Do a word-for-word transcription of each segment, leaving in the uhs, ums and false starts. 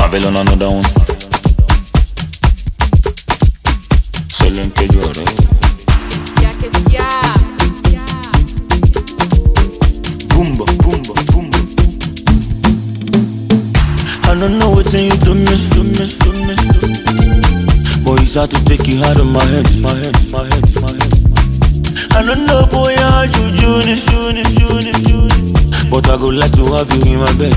Babylon another one. Solo en que llore. Ya que es ya. Boomba, boomba, boomba. I don't know what you do me, do me, do me, do me. Boy, it's hard to take you out of my head, my head, my head, my head. I don't know, boy, how you do it, do it, do it, do it. But I go like to have you in my bed.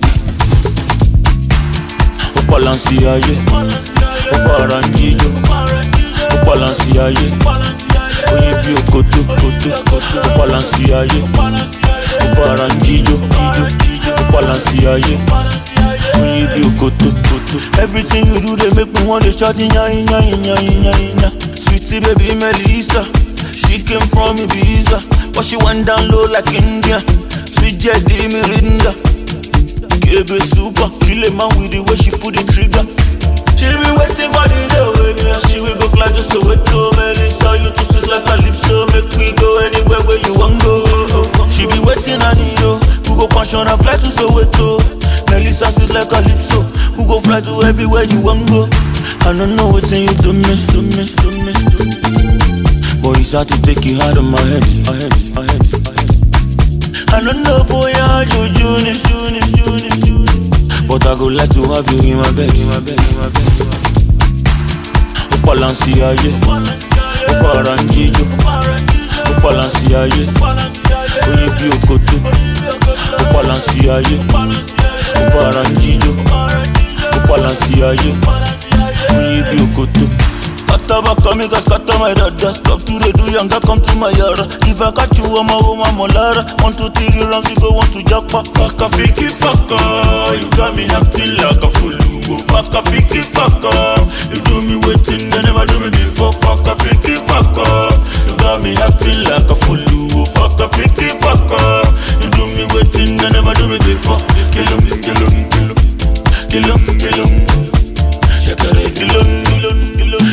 O Balenciaga, o Farangijo, o Balenciaga, o Yibi Okoto, Koto, Koto, o Balenciaga, o Farangijo, o Balenciaga, o Yibi Okoto, Koto. Everything you do, they make me want to shout inya, inya, inya, inya, inya. Sweetie baby Melissa, she came from Ibiza, but she went down low like India. Sweet Jedi Mirinda. Baby super, kill a man with the way she put the trigger. She be waiting for the day when me and she will go fly to Soweto. Melissa, you too sweet like a calypso. Make we go anywhere where you want go. She be waiting on you, who go pension and fly to Soweto. Melissa sweet like a calypso, who go fly to everywhere you want go. I don't know what you do me, do me, do me, do me. Boy, it's hard to take you out of my head, my head, my head, my head. I don't know, boy, how you do it, do it, do it, do it. But I go like to have you in my bed, in my bed, in my bed, in my bed. O Balenciaga, o Farangijo, o Balenciaga, o Yibi Okoto, o Balenciaga, o Farangijo, o Balenciaga, o Yibi Okoto. Kataba kami gas kata my dada. Stop to the do younger come to my yara. If I catch you I'm a woman molara. One two three rounds you go want to jackpot. Faka fiki faka, you got me acting like a fool. Faka fiki faka, you do me waiting they never do me before. Faka fiki faka, you got me acting like a fool. Faka fiki faka, you do me waiting they never do me before. Kill 'em, kill 'em, kill 'em, kill 'em, kill 'em. Shakare kill 'em, kill 'em.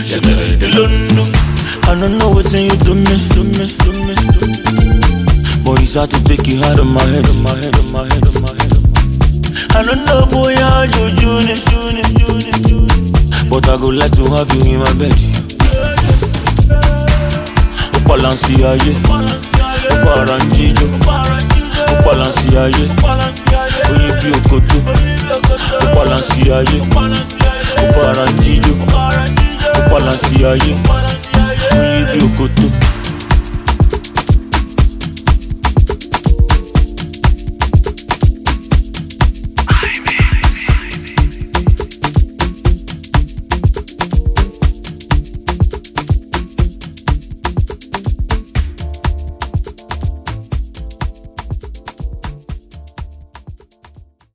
I don't know what you do me, do me, do me, do me. Boy, it's hard to take you out of my head, of my head, of my head, of my head. I don't know, boy, how you do it, do it, do it, do it. But I go like to have you in my bed. O Balenciaga, o Farangijo, o Balenciaga, o Yibi Okoto, o Balenciaga, o Farangijo, o Balenciaga, o Yibi Okoto.